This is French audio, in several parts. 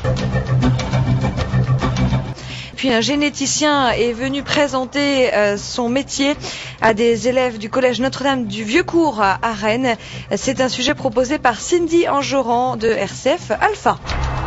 Puis un généticien est venu présenter son métier à des élèves du collège Notre-Dame du Vieux-Cours à Rennes. C'est un sujet proposé par Cindy Anjoran de RCF Alpha.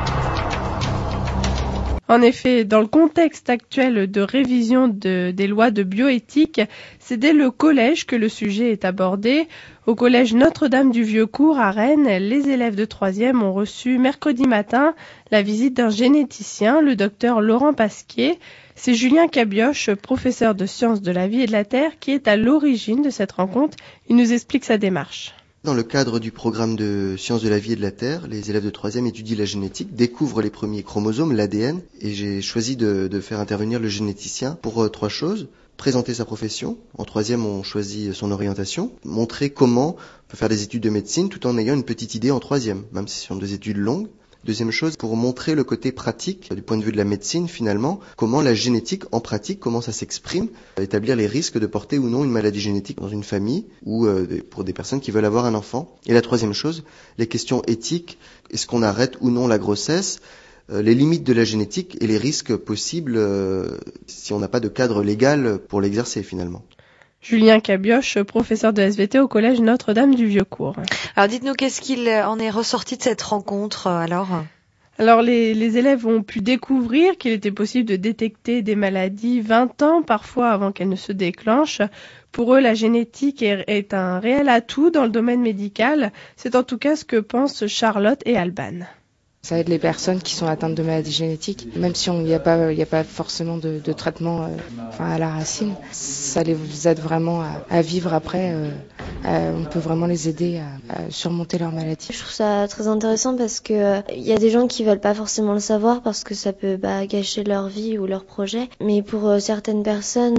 En effet, dans le contexte actuel de révision des lois de bioéthique, c'est dès le collège que le sujet est abordé. Au collège Notre-Dame du Vieux-Cours à Rennes, les élèves de 3e ont reçu mercredi matin la visite d'un généticien, le docteur Laurent Pasquier. C'est Julien Cabioche, professeur de sciences de la vie et de la terre, qui est à l'origine de cette rencontre. Il nous explique sa démarche. Dans le cadre du programme de sciences de la vie et de la terre, les élèves de 3e étudient la génétique, découvrent les premiers chromosomes, l'ADN, et j'ai choisi de faire intervenir le généticien pour 3 choses. Présenter sa profession. En 3e, on choisit son orientation. Montrer comment on peut faire des études de médecine tout en ayant une petite idée en 3e, même si ce sont des études longues. Deuxième chose, pour montrer le côté pratique du point de vue de la médecine finalement, comment la génétique en pratique, comment ça s'exprime, établir les risques de porter ou non une maladie génétique dans une famille ou pour des personnes qui veulent avoir un enfant. Et la troisième chose, les questions éthiques, est-ce qu'on arrête ou non la grossesse, les limites de la génétique et les risques possibles si on n'a pas de cadre légal pour l'exercer finalement. Julien Cabioche, professeur de SVT au collège Notre-Dame du Vieux-Cours. Alors dites-nous, qu'est-ce qu'il en est ressorti de cette rencontre alors ? Alors les élèves ont pu découvrir qu'il était possible de détecter des maladies 20 ans parfois avant qu'elles ne se déclenchent. Pour eux, la génétique est un réel atout dans le domaine médical. C'est en tout cas ce que pensent Charlotte et Alban. Ça aide les personnes qui sont atteintes de maladies génétiques, même si il n'y a pas forcément de traitement à la racine. Ça les aide vraiment à vivre après. On peut vraiment les aider à surmonter leur maladie. Je trouve ça très intéressant parce que il y a des gens qui veulent pas forcément le savoir parce que ça peut gâcher leur vie ou leur projet. Mais pour certaines personnes,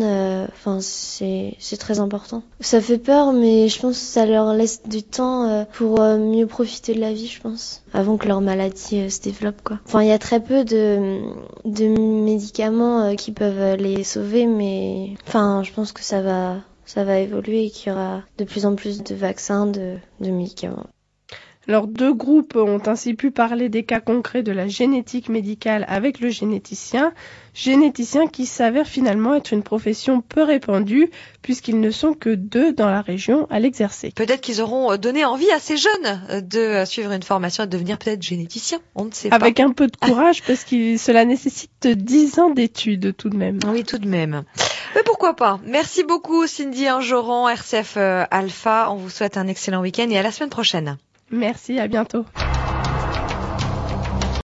c'est très important. Ça fait peur, mais je pense que ça leur laisse du temps pour mieux profiter de la vie, je pense, avant que leur maladie se développe, quoi. Enfin, il y a très peu de médicaments qui peuvent les sauver, mais je pense que ça va évoluer et qu'il y aura de plus en plus de vaccins, de médicaments. Alors 2 groupes ont ainsi pu parler des cas concrets de la génétique médicale avec le généticien qui s'avère finalement être une profession peu répandue puisqu'ils ne sont que 2 dans la région à l'exercer. Peut-être qu'ils auront donné envie à ces jeunes de suivre une formation et de devenir peut-être généticien, on ne sait pas. Avec un peu de courage parce que cela nécessite 10 ans d'études tout de même. Oui, tout de même. Mais pourquoi pas. Merci beaucoup Cindy Anjoran, RCF Alpha. On vous souhaite un excellent week-end et à la semaine prochaine. Merci, à bientôt.